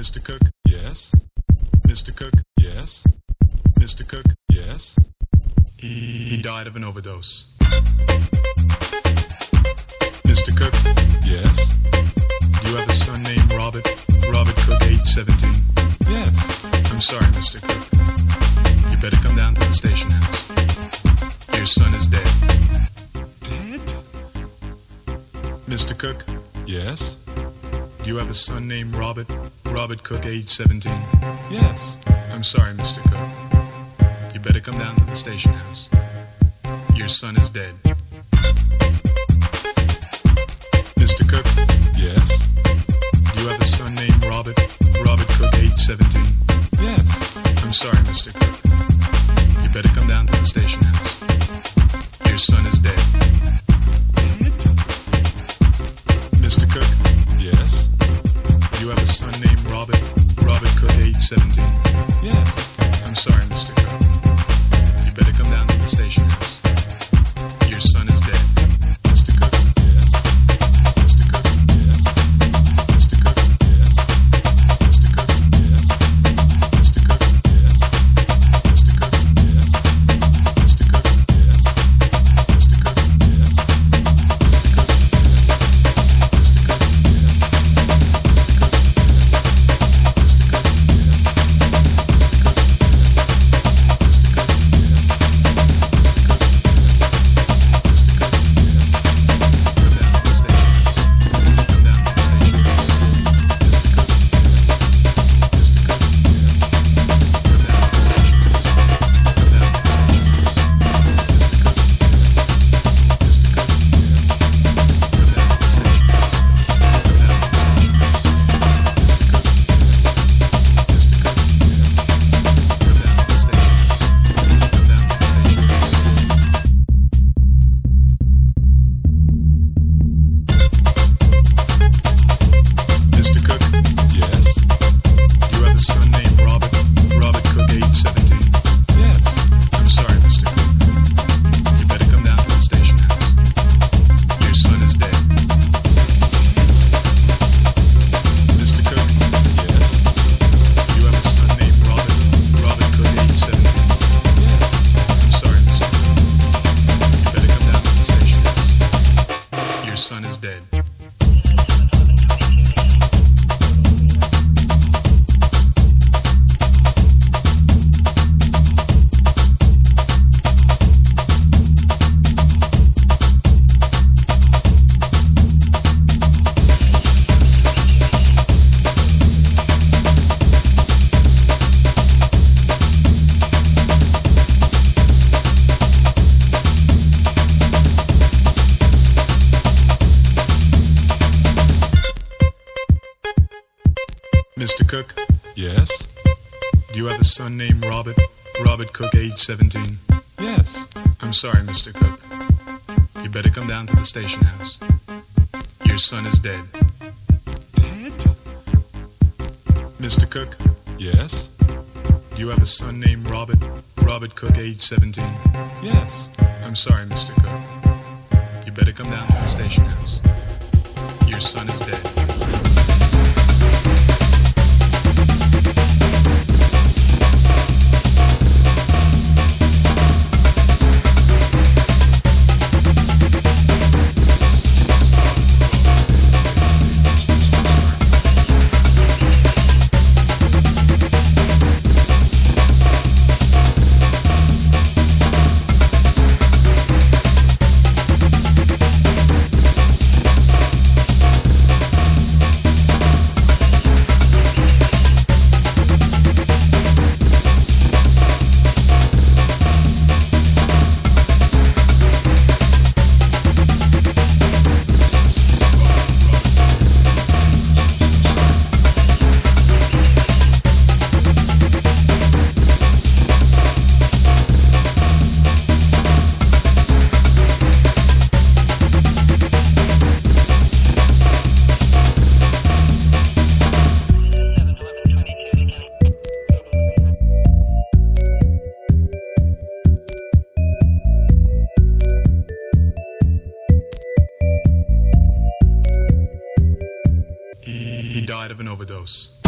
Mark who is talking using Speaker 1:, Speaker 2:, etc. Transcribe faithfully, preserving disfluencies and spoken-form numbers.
Speaker 1: Mister Cook? Yes. Mister Cook? Yes. Mister Cook? Yes. He, he died of an overdose. Mister Cook? Yes. You have a son named Robert? Robert Cook, age seventeen? Yes. I'm sorry, Mister Cook. You better come down to the station house. Your son is dead. Dead? Mister Cook? Yes. You have a son named Robert? Robert Cook, age seventeen? Yes. I'm sorry, Mister Cook. You better come down to the station house. Your son is dead. Mister Cook? Yes. You have a son named Robert? Robert Cook, age seventeen? Yes. I'm sorry, Mister Cook. You better come down to the station house. Your son is dead. Dead? Mister Cook? Yes. You have a son named Robert? Robert Cook, age seventeen? Yes. I'm sorry, Mister Cook. You better come down to the station house. Your son is dead. Mister Cook? Yes. Mister Cook? Yes. Mister Cook? Yes. Mister Cook? Yes. Mister Cook? Yes. Mister Cook? Yes. Mister Cook? Yes. Mister Cook? Yes. Son is dead. Mister Cook? Yes. Do you have a son named Robert? Robert Cook, age seventeen? Yes. I'm sorry, Mister Cook. You better come down to the station house. Your son is dead. Dead? Mister Cook? Yes. Do you have a son named Robert? Robert Cook, age seventeen? Yes. I'm sorry, Mister Cook. You better come down to the station house. Your son is dead. He died of an overdose.